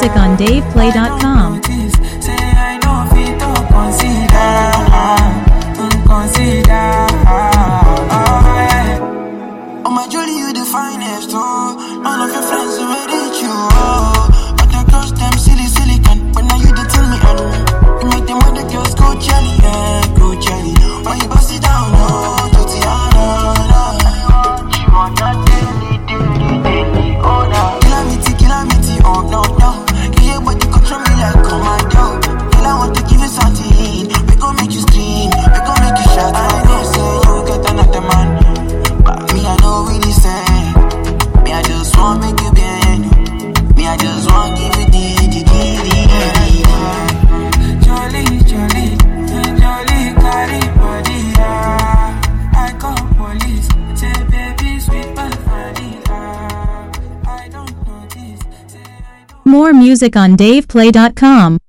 music on DavePlay.com. Say I know fit to consider. Oh my Julie, you the finest, oh. None of your friends will reach you, oh. But I crush them silly can. But now you dey tell me, you make them other girls go jelly, go jelly. When you bust it down, oh, to Tiana. You want that daily, oh no. Calamity, oh no. Can you but you control me like commando? Girl, I want to give you something. We gon' make you scream, we gon' make you shout. I know say you get another man, but me I know really say. Me I just want make you bend. Me I just want give you the. Jolly, carry body, I call police. Say baby, sweet but funny, I don't know this. More music on DavePlay.com.